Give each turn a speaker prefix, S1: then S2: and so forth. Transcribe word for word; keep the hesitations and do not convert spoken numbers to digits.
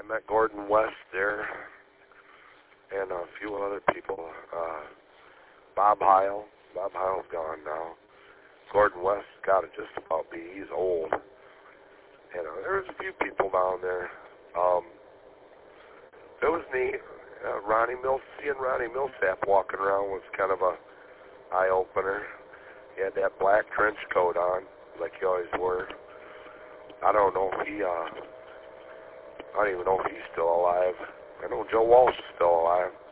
S1: met Gordon West there and a few other people. Uh, Bob Heil. Bob Heil's gone now. Gordon West got to just about be. He's old. You know, there was a few people down there. Um, it was neat. Uh, Ronnie Mills, seeing Ronnie Millsap walking around was kind of a eye opener. He had that black trench coat on, like he always wore. I don't know if he. Uh, I don't even know if he's still alive. I know Joe Walsh is still alive.